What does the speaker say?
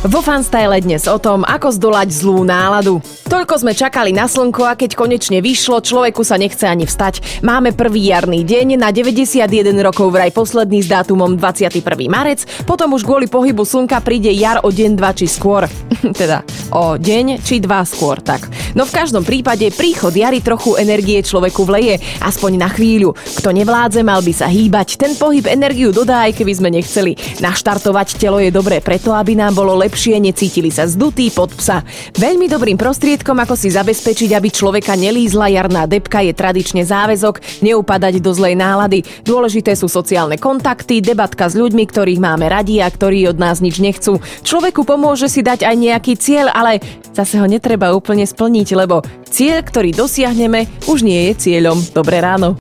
Vo Fanstyle dnes o tom, ako zdolať zlú náladu. Toľko sme čakali na slnko a keď konečne vyšlo, človeku sa nechce ani vstať. Máme prvý jarný deň, na 91 rokov vraj posledný s dátumom 21. marec, potom už kvôli pohybu slnka príde jar o deň, 2 či skôr. Teda o deň či 2 skôr, tak. No v každom prípade príchod jary trochu energie človeku vleje, aspoň na chvíľu. Kto nevládze, mal by sa hýbať. Ten pohyb energiu dodá, aj keby sme nechceli. Naštartovať telo je dobré preto, aby nám bolo lepšie, necítili sa zdutí pod psa. Veľmi dobrým prostriedkom, ako si zabezpečiť, aby človeka nelízla jarná debka, je tradične záväzok neupadať do zlej nálady. Dôležité sú sociálne kontakty, debatka s ľuďmi, ktorých máme radi a ktorí od nás nič nechcú. Človeku pomôže si dať aj nejaký cieľ, ale zase ho netreba úplne splniť, lebo cieľ, ktorý dosiahneme, už nie je cieľom. Dobré ráno.